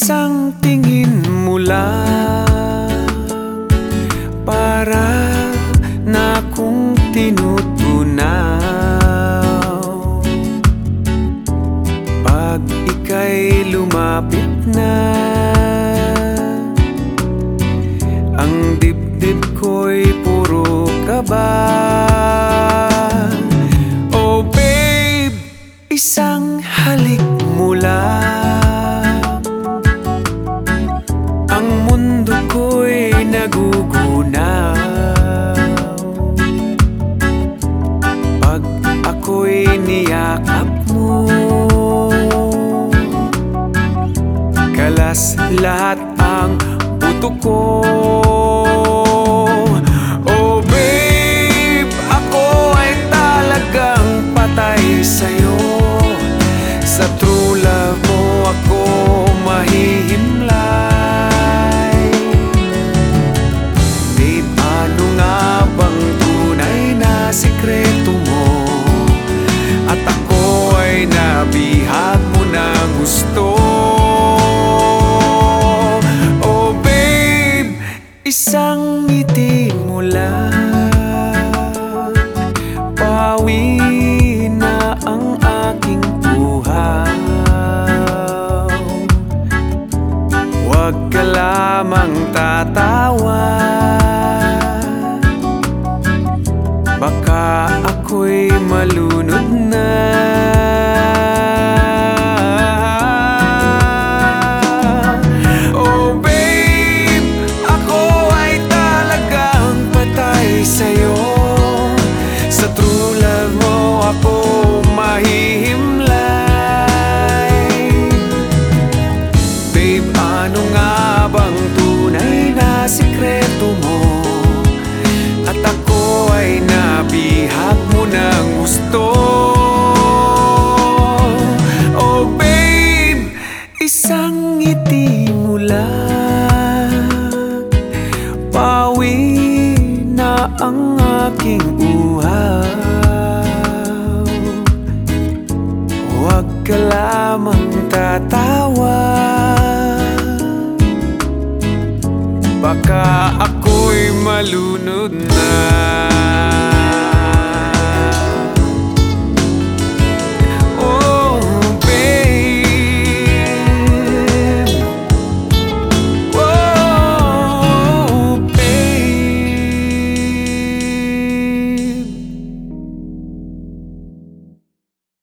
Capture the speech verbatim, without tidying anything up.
Isang tingin mo lang para na kung tinutunaw. Pag ika'y lumapit na, ang dibdib ko'y puro kaba. Oh babe, isang halik mo lang, ang mundo ko'y nagugunaw. Pag ako'y niyakap mo, kalas lahat ang buto ko. Oh babe, ako ay talagang patay sa'yo. Sa true love mo ako mahihimlay. Babe, ano nga bang tunay na sikreto mo? At ako ay nabihag mo ng gusto. Oh babe, isang ngiti mo lang, pawi na ang aking buhaw. Huwag ka lamang tatawa, baka ako'y malunod na. Oh babe, ako ay talagang patay sa'yo. Sa true love mo ako mahihimlay. Babe, ano nga bang tunay na sikreto mo? At ako ay nabihag mo ng gusto. Oh babe, isang ngiti mo lang, pawi na ang aking uhaw. Huwag ka lamang tatawa, baka ako'y malunod na.